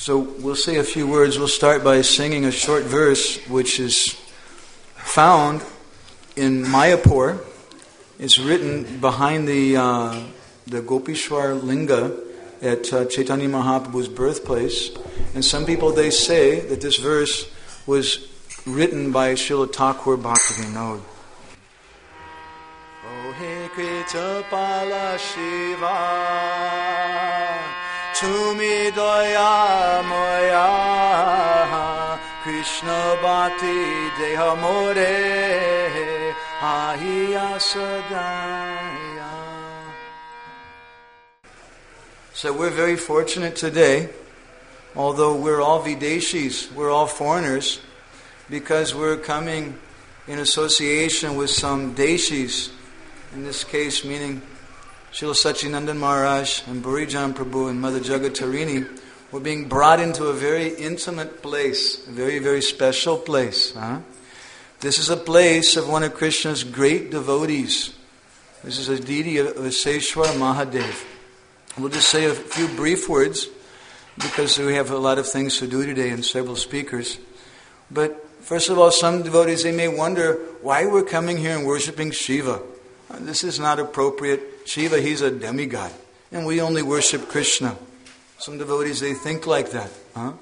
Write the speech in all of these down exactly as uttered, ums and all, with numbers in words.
So we'll say a few words. We'll start by singing a short verse which is found in Mayapur. It's written behind the uh, the Gopishwar Linga at uh, Chaitanya Mahaprabhu's birthplace. And some people, they say that this verse was written by Srila Thakur Bhaktivinoda. Oh he Kritapala Shiva, Tumi Daya Moya, Krishna Bhakti Deha More, Ahiya Sadaya. So we're very fortunate today, although we're all Videshis, we're all foreigners, because we're coming in association with some Deshis, in this case meaning Srila Sachinandan Maharaj and Burijan Prabhu and Mother Jagatarini. We're being brought into a very intimate place, a very, very special place. Huh? This is a place of one of Krishna's great devotees. This is a deity of Viseshwar Mahadev. We'll just say a few brief words because we have a lot of things to do today and several speakers. But first of all, some devotees, they may wonder why we're coming here and worshipping Shiva. This is not appropriate. Shiva, he's a demigod. And we only worship Krishna. Some devotees, they think like that. Huh?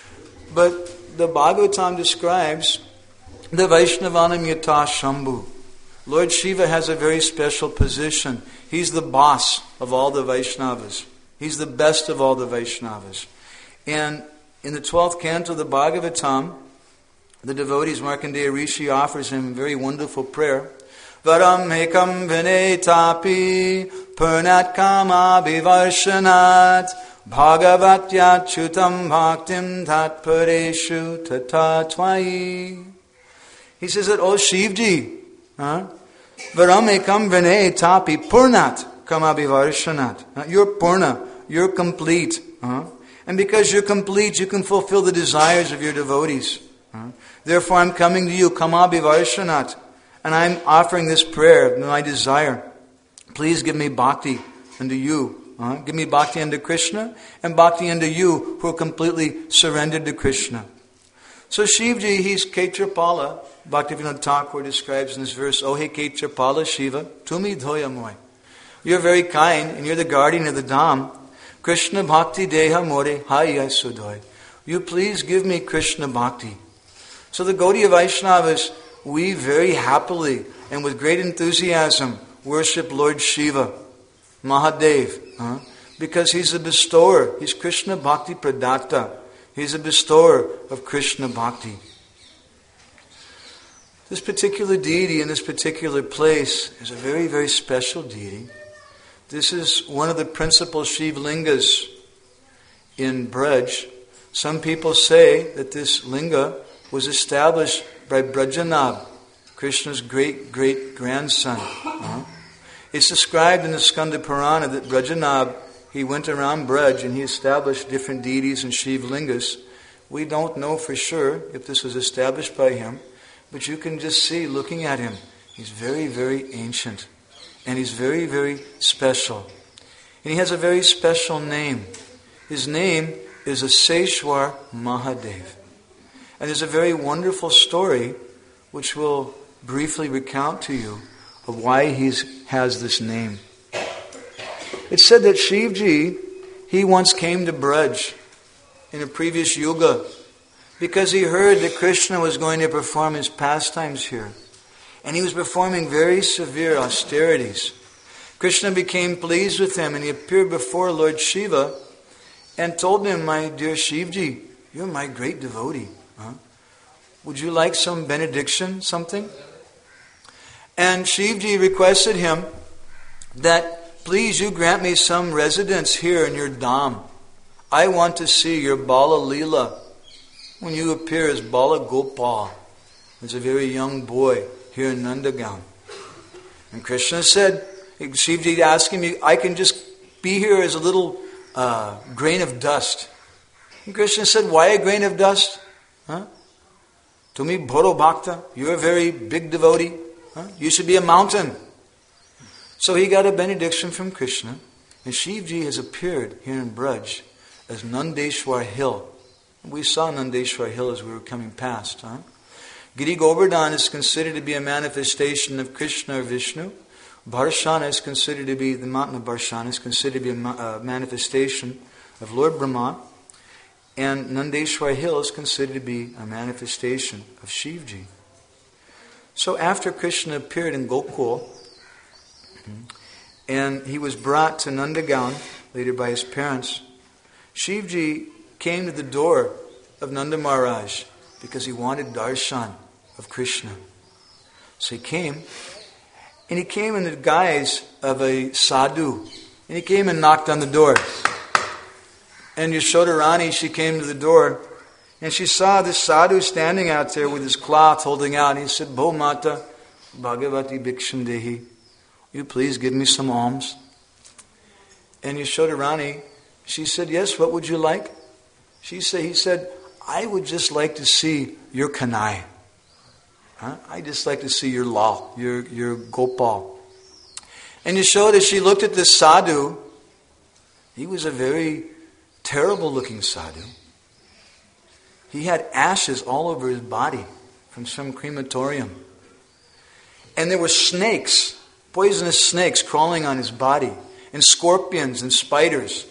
But the Bhagavatam describes the Vaishnavanam Yata Shambhu. Lord Shiva has a very special position. He's the boss of all the Vaishnavas. He's the best of all the Vaishnavas. And in the twelfth canto of the Bhagavatam, the devotees, Markandeya Rishi offers him a very wonderful prayer. Varam ekam vinetapi purnat kama vivarshanat bhagavatya chutam bhaktim tatpareshu tatatvayi. He says that, oh Shivji, huh? Varam ekam vinetapi purnat kama vivarshanat. You're purna, you're complete. Huh? And because you're complete, you can fulfill the desires of your devotees. Huh? Therefore I'm coming to you, kama vivarshanat. And I'm offering this prayer, my desire. Please give me bhakti unto you. Uh, give me bhakti unto Krishna and bhakti unto you who are completely surrendered to Krishna. So Shivji, he's Ketrapala. Bhaktivinoda Thakur describes in this verse, Oh hey Ketrapala Shiva, Tumi Dhoya Moy. You're very kind and you're the guardian of the Dham. Krishna Bhakti Deha More Haya Sudhoy. You please give me Krishna Bhakti. So the Gaudiya Vaishnavas, we very happily and with great enthusiasm worship Lord Shiva, Mahadev, huh? because he's a bestower. He's Krishna Bhakti Pradatta. He's a bestower of Krishna Bhakti. This particular deity in this particular place is a very, very special deity. This is one of the principal Shiv Lingas in Braj. Some people say that this linga was established by Brajanab, Krishna's great-great-grandson. Uh-huh. It's described in the Skanda Purana that Brajanab, he went around Braj and he established different deities and Shiv Lingas. We don't know for sure if this was established by him, but you can just see, looking at him, he's very, very ancient. And he's very, very special. And he has a very special name. His name is Aseshwar Mahadev. And there's a very wonderful story which we'll briefly recount to you of why he has this name. It's said that Shivji, he once came to Braj in a previous yuga because he heard that Krishna was going to perform his pastimes here. And he was performing very severe austerities. Krishna became pleased with him and he appeared before Lord Shiva and told him, my dear Shivji, you're my great devotee. Huh? Would you like some benediction, something? And Shivji requested him that, please you grant me some residence here in your dham. I want to see your Bala Leela when you appear as Bala Gopal, as a very young boy here in Nandagaon. And Krishna said, Shivji asked him, I can just be here as a little uh, grain of dust. And Krishna said, why a grain of dust? Huh? Tumi Bhoro Bhakta, you're a very big devotee. Huh? You should be a mountain. So he got a benediction from Krishna, and Shivji has appeared here in Braj as Nandeshwar Hill. We saw Nandeshwar Hill as we were coming past. Huh? Giri Govardhan is considered to be a manifestation of Krishna or Vishnu. Barshana is considered to be, the mountain of Barshana is considered to be a uh, manifestation of Lord Brahma. And Nandeshwar Hill is considered to be a manifestation of Shivji. So after Krishna appeared in Gokul, and he was brought to Nandagaon, later by his parents, Shivji came to the door of Nanda Maharaj because he wanted darshan of Krishna. So he came, and he came in the guise of a sadhu, and he came and knocked on the door. And Yashoda Rani, she came to the door, and she saw this sadhu standing out there with his cloth holding out, and he said, Bho Mata, Bhagavati Bhiksham Dehi, will you please give me some alms? And Yashoda Rani, she said, yes, what would you like? She said, he said, I would just like to see your Kanai. Huh? I just like to see your Lal, your, your Gopal. And Yashoda, she looked at this sadhu. He was a very terrible looking sadhu. He had ashes all over his body from some crematorium. And there were snakes, poisonous snakes crawling on his body, and scorpions and spiders.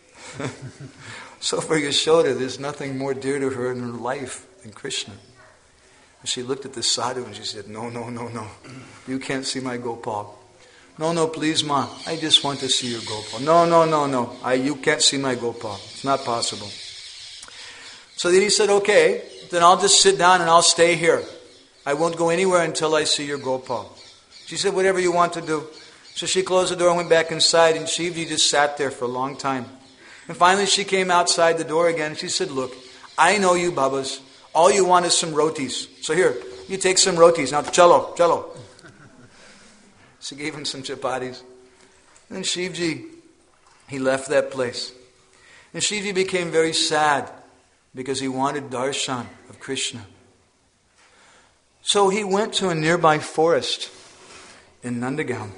So for Yashoda, there's nothing more dear to her in her life than Krishna. And she looked at the sadhu and she said, no, no, no, no. You can't see my Gopal. No, no, please, Ma. I just want to see your Gopal. No, no, no, no. I, you can't see my Gopal. It's not possible. So then he said, okay, then I'll just sit down and I'll stay here. I won't go anywhere until I see your Gopal. She said, whatever you want to do. So she closed the door and went back inside, and Shivji just sat there for a long time. And finally she came outside the door again. She said, look, I know you Babas. All you want is some rotis. So here, you take some rotis. Now, chalo, chalo. She gave him some chapatis. And then Shivji, he left that place. And Shivji became very sad because he wanted darshan of Krishna. So he went to a nearby forest in Nandagaon.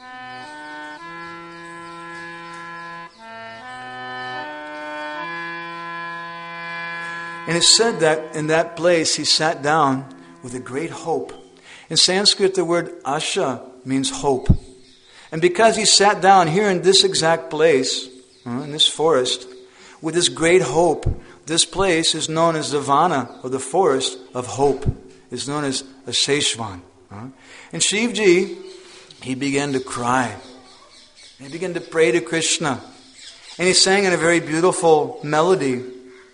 And it said that in that place he sat down with a great hope. In Sanskrit, the word asha means hope. And because he sat down here in this exact place, uh, in this forest, with this great hope, this place is known as the Vana, or the forest of hope. It's known as Aseshvan. Uh. And Shivji, he began to cry. He began to pray to Krishna. And he sang in a very beautiful melody,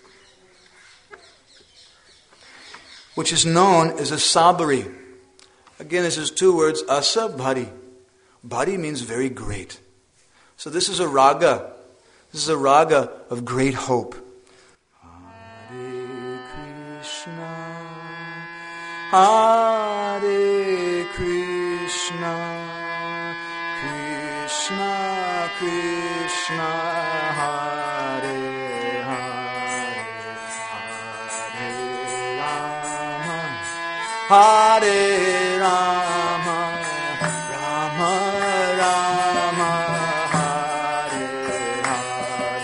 which is known as a sabari. Again, this is two words, asa, bhari. Bhari means very great. So this is a raga. This is a raga of great hope. Hare Krishna, Hare Krishna, Krishna Krishna, Hare Hare Rama, Rama Rama, Hare Hare,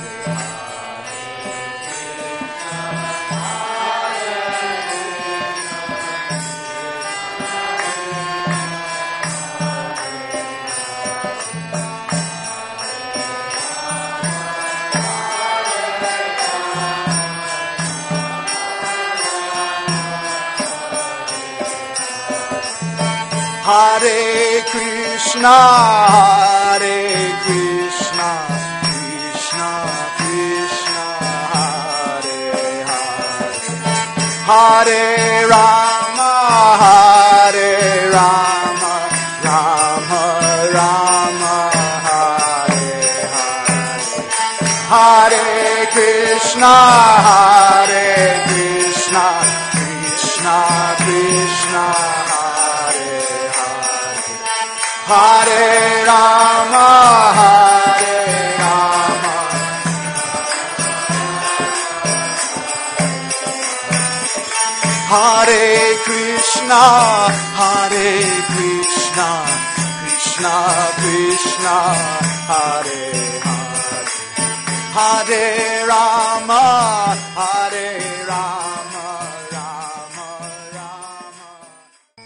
Hare Krishna, Hare Krishna, Krishna Krishna, Hare Hare, Hare Rama, Hare Rama, Rama Rama, Hare Hare, Hare Krishna, Hare Krishna, Krishna Krishna, Hare Rama, Hare Rama, Hare Krishna, Hare Krishna, Krishna Krishna, Hare Hare, Hare Rama, Hare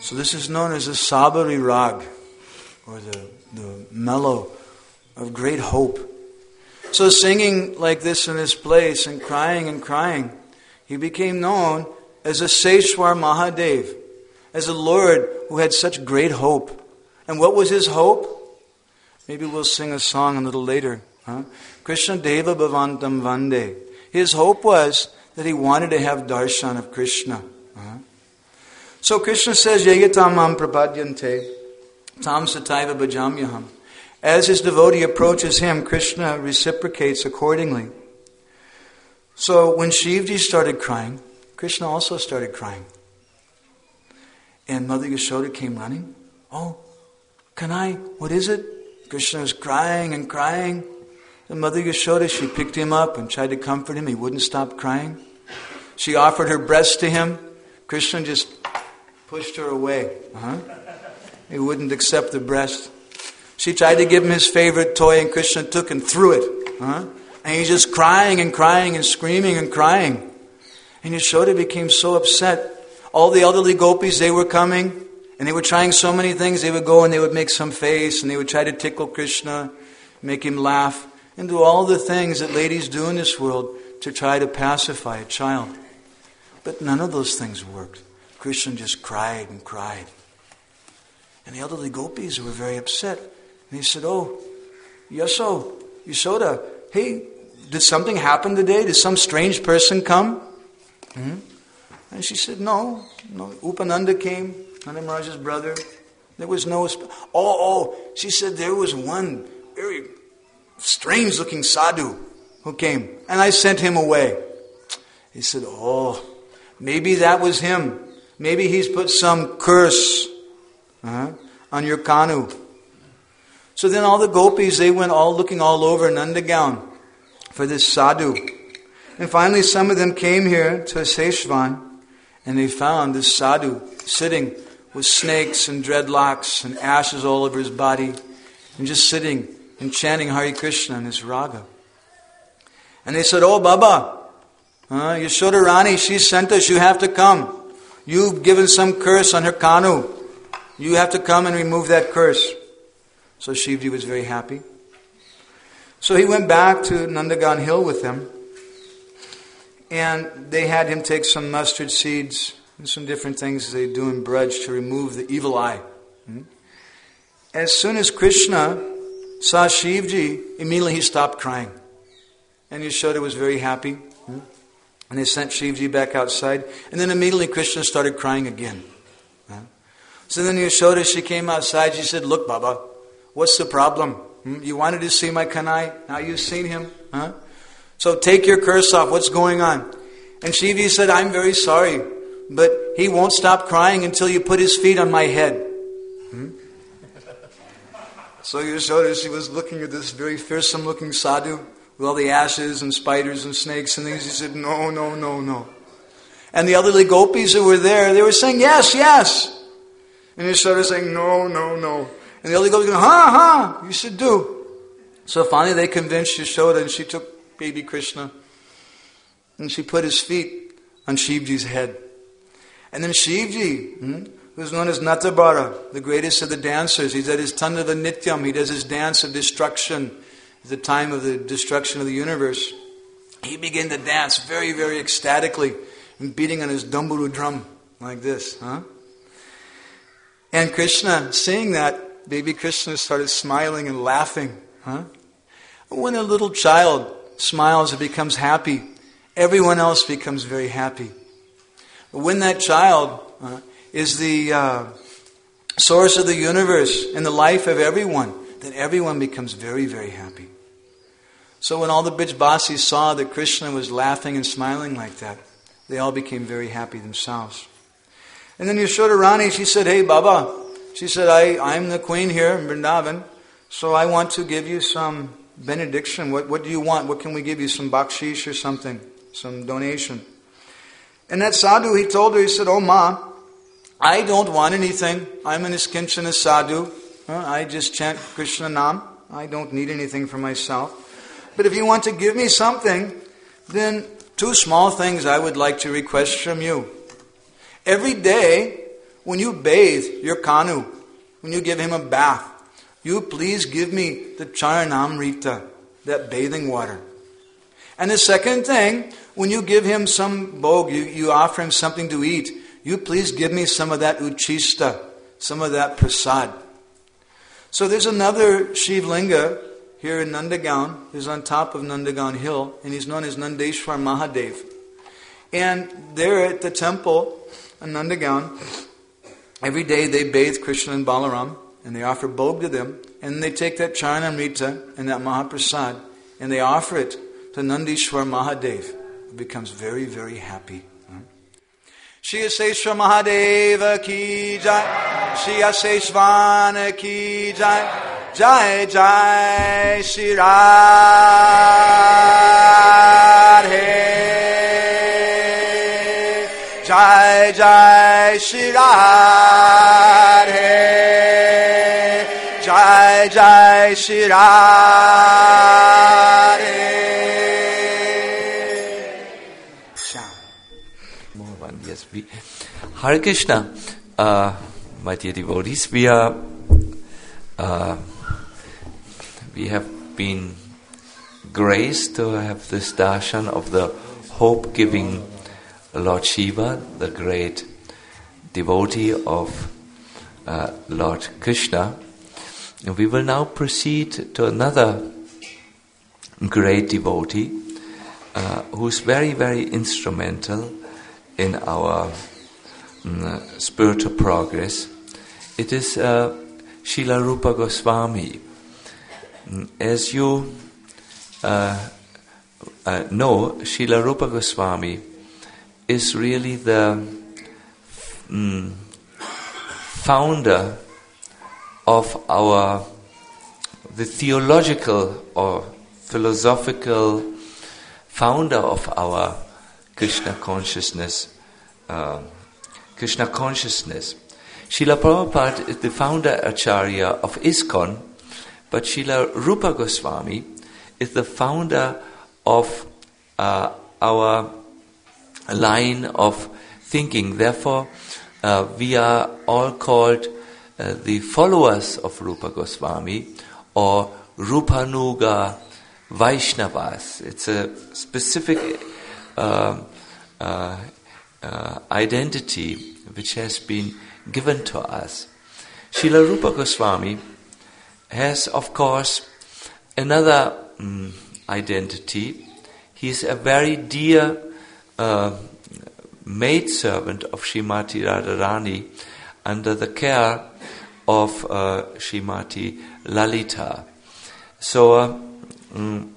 So this is known as the Sabari Rag, or the, the mellow of great hope. So singing like this in this place and crying and crying, he became known as a Seshwar Mahadev, as a Lord who had such great hope. And what was his hope? Maybe we'll sing a song a little later. Huh? Krishna Deva Bhavantam Vande. His hope was that he wanted to have darshan of Krishna. Huh? So Krishna says, Yayatam mam prapadyante, tam sataiva bhajamyaham. As his devotee approaches him, Krishna reciprocates accordingly. So when Shivji started crying, Krishna also started crying. And Mother Yashoda came running. Oh, Kanai, what is it? Krishna was crying and crying. And Mother Yashoda, she picked him up and tried to comfort him. He wouldn't stop crying. She offered her breast to him. Krishna just pushed her away. Uh-huh. He wouldn't accept the breast. She tried to give him his favorite toy, and Krishna took and threw it. Uh-huh. And he's just crying and crying and screaming and crying. And Yashoda became so upset. All the elderly gopis, they were coming, and they were trying so many things. They would go and they would make some face, and they would try to tickle Krishna, make him laugh, and do all the things that ladies do in this world to try to pacify a child. But none of those things worked. Krishna just cried and cried. And the elderly gopis were very upset. And he said, oh, Yaso, Yashoda, hey, did something happen today? Did some strange person come? Mm-hmm. And she said, no, no. Upananda came, Nanda Maharaj's brother. There was no... Sp- oh, oh, she said there was one very strange-looking sadhu who came, and I sent him away. He said, oh, maybe that was him. Maybe he's put some curse uh, on your Kanu. So then all the gopis, they went all looking all over Nandagaon for this sadhu. And finally some of them came here to Seshvan, and they found this sadhu sitting with snakes and dreadlocks and ashes all over his body, and just sitting and chanting Hare Krishna in his raga. And they said, oh Baba, uh, Yashoda Rani, she sent us, you have to come. You've given some curse on her Kanu. You have to come and remove that curse. So Shivji was very happy. So he went back to Nandagaon Hill with them. And they had him take some mustard seeds and some different things they do in Braj to remove the evil eye. As soon as Krishna saw Shivji, immediately he stopped crying. And Yashoda was very happy. And they sent Shivji back outside. And then immediately Krishna started crying again. So then Yashoda, she came outside. She said, look, Baba, what's the problem? You wanted to see my Kanai. Now you've seen him. Huh? So take your curse off. What's going on? And Shivji said, I'm very sorry, but he won't stop crying until you put his feet on my head. Hmm? So Yashoda, she was looking at this very fearsome looking sadhu with all the ashes and spiders and snakes and things. He said, no, no, no, no. And the elderly gopis who were there, they were saying, yes, yes. And Yashoda saying, no, no, no. And the elderly gopis going, ha, ha, you should do. So finally they convinced Yashoda, and she took baby Krishna, and she put his feet on Shivji's head. And then Shivji, hmm, who's known as Natabara, the greatest of the dancers, he's at his Tandava Nityam, he does his dance of destruction at the time of the destruction of the universe. He began to dance very, very ecstatically and beating on his dumburu drum like this. Huh? And Krishna, seeing that, baby Krishna started smiling and laughing. Huh? When a little child smiles and becomes happy, everyone else becomes very happy. But when that child uh, is the uh, source of the universe and the life of everyone, then everyone becomes very, very happy. So when all the Brijbasis saw that Krishna was laughing and smiling like that, they all became very happy themselves. And then Yashoda Rani, she said, hey Baba, she said, I, I'm the queen here in Vrindavan, so I want to give you some benediction. What, what do you want? What can we give you? Some bakshish or something? Some donation? And that sadhu, he told her, he said, oh Ma, I don't want anything. I'm an iskinchana sadhu. I just chant Krishna Nam. I don't need anything for myself. But if you want to give me something, then two small things I would like to request from you. Every day, when you bathe your Kanu, when you give him a bath, you please give me the Charanamrita, that bathing water. And the second thing, when you give him some bhog, you, you offer him something to eat, you please give me some of that uchista, some of that prasad. So there's another Shiv Linga here in Nandagaon, who's on top of Nandagaon Hill, and he's known as Nandeshwar Mahadev. And there at the temple in Nandagaon, every day they bathe Krishna and Balaram, and they offer bhog to them, and they take that Charanamrita and that Mahaprasad, and they offer it to Nandeshwar Mahadev, who becomes very, very happy. Shri Aseshwar Mahadeva ki jai, Shri Aseshvana ki jai, Jai Jai Shri Radhe, Jai Jai Shri Radhe, Jai Jai Shri Radhe. Yes, we, Hare Krishna, uh, my dear devotees, we are, uh, we have been graced to have this darshan of the hope-giving Lord Shiva, the great devotee of uh, Lord Krishna. And we will now proceed to another great devotee uh, who's very, very instrumental in our um, spiritual progress. It is uh, Srila Rupa Goswami. As you uh, uh, know, Srila Rupa Goswami is really the um, founder of our, the theological or philosophical founder of our Krishna consciousness, uh, Krishna consciousness. Srila Prabhupada is the founder Acharya of ISKCON, but Srila Rupa Goswami is the founder of uh, our line of thinking. Therefore, uh, we are all called uh, the followers of Rupa Goswami or Rupanuga Vaishnavas. It's a specific Uh, uh, uh, identity which has been given to us. Srila Rupa Goswami has, of course, another um, identity. He is a very dear uh, maidservant of Srimati Radharani under the care of uh, Srimati Lalita. So, uh, um,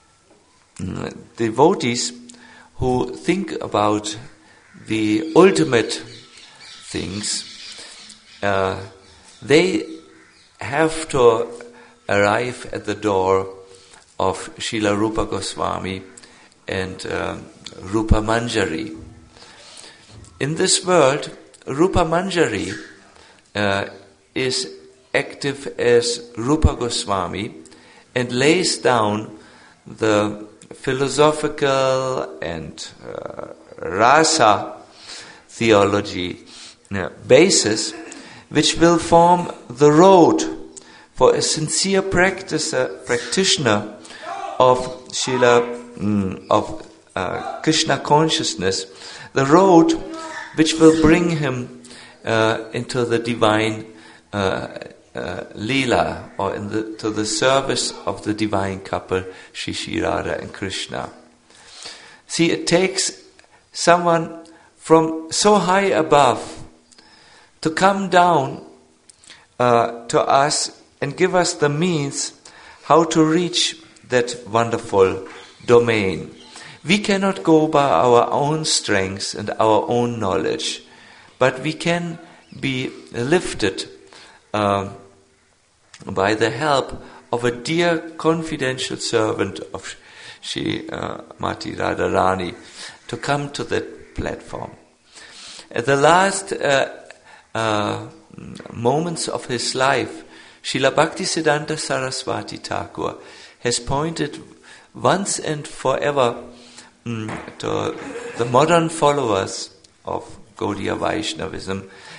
devotees who think about the ultimate things, uh, they have to arrive at the door of Srila Rupa Goswami and uh, Rupa Manjari. In this world, Rupa Manjari uh, is active as Rupa Goswami and lays down the philosophical and uh, rasa theology uh, basis, which will form the road for a sincere practicer, practitioner of Srila mm, of uh, Krishna consciousness, the road which will bring him uh, into the divine uh, Uh, Leela, or in the, to the service of the divine couple, Shri Shri Radha and Krishna. See, it takes someone from so high above to come down uh, to us and give us the means how to reach that wonderful domain. We cannot go by our own strength and our own knowledge, but we can be lifted uh, by the help of a dear confidential servant of Shri uh, Mati Radharani to come to that platform. At the last uh, uh, moments of his life, Srila Bhaktisiddhanta Saraswati Thakur has pointed once and forever um, to the modern followers of Gaudiya Vaishnavism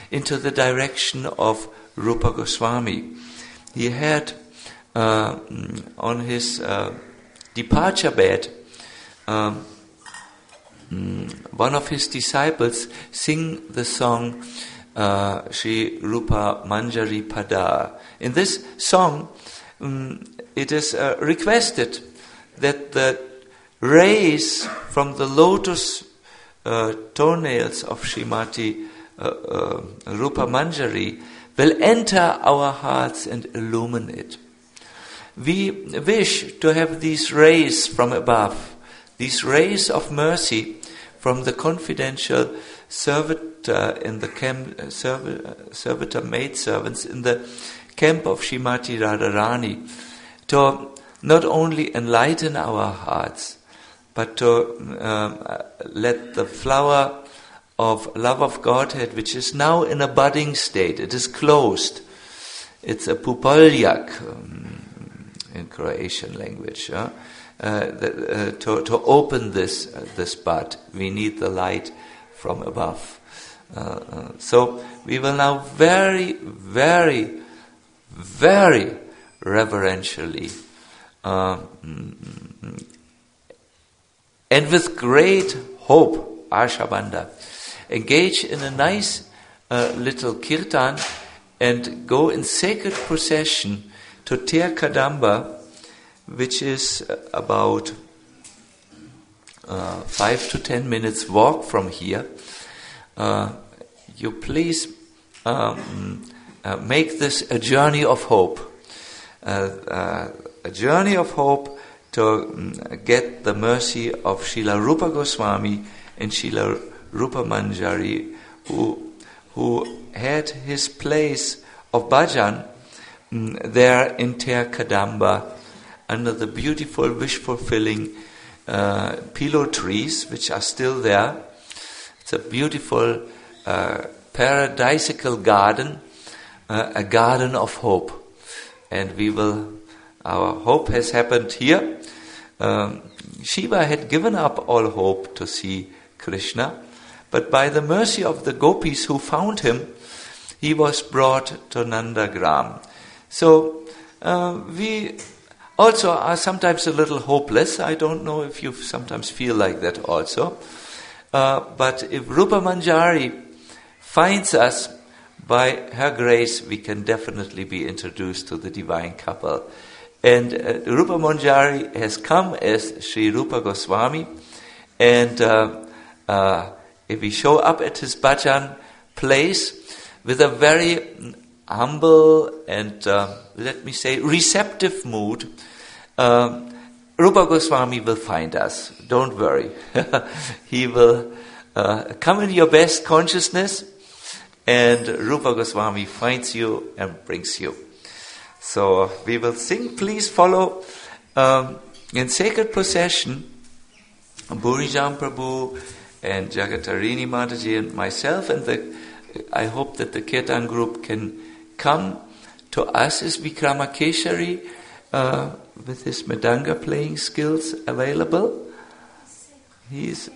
into the direction of Rupa Goswami. He had uh, on his uh, departure bed um, one of his disciples sing the song uh, Shri Rupa Manjari Pada. In this song, um, it is uh, requested that the rays from the lotus uh, toenails of Srimati uh, uh, Rupa Manjari will enter our hearts and illumine it. We wish to have these rays from above, these rays of mercy from the confidential servitor in the camp, uh, serv- servitor maidservants in the camp of Srimati Radharani, to not only enlighten our hearts, but to um, let the flower of love of Godhead, which is now in a budding state, it is closed. It's a pupoljak um, in Croatian language. Huh? Uh, the, uh, to, to open this uh, this bud, we need the light from above. Uh, uh, so we will now very, very, very reverentially uh, and with great hope, Ashabanda, engage in a nice uh, little kirtan and go in sacred procession to Ter Kadamba, which is about uh, five to ten minutes walk from here. Uh, you please um, uh, make this a journey of hope, uh, uh, a journey of hope to um, get the mercy of Srila Rupa Goswami and Srila Rupa Manjari, who who had his place of bhajan um, there in Ter Kadamba, under the beautiful wish-fulfilling uh, pillow trees, which are still there. It's a beautiful uh, paradisical garden, uh, a garden of hope. And we will, our hope has happened here. Um, Shiva had given up all hope to see Krishna, but by the mercy of the gopis who found him, he was brought to Nandagram. So uh, we also are sometimes a little hopeless. I don't know if you sometimes feel like that also. Uh, but if Rupa Manjari finds us, by her grace, we can definitely be introduced to the divine couple. And uh, Rupa Manjari has come as Sri Rupa Goswami. And uh, uh, if we show up at his bhajan place with a very humble and, uh, let me say, receptive mood, uh, Rupa Goswami will find us. Don't worry. He will uh, come in your best consciousness, and Rupa Goswami finds you and brings you. So we will sing. Please follow um, in sacred procession Bhurijam Prabhu and Jagatarini Mataji and myself, and the, I hope that the Kirtan group can come to us as Vikramakeshari uh, with his Mridanga playing skills available. He's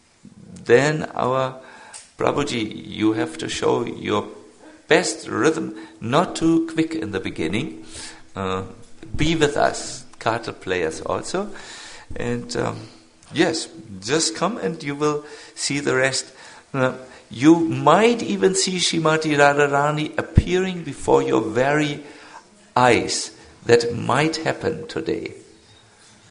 then our Prabhuji, you have to show your best rhythm, not too quick in the beginning. Uh, be with us, kartal players also. And um, yes, just come and you will see the rest. Uh, you might even see Srimati Radharani appearing before your very eyes. That might happen today.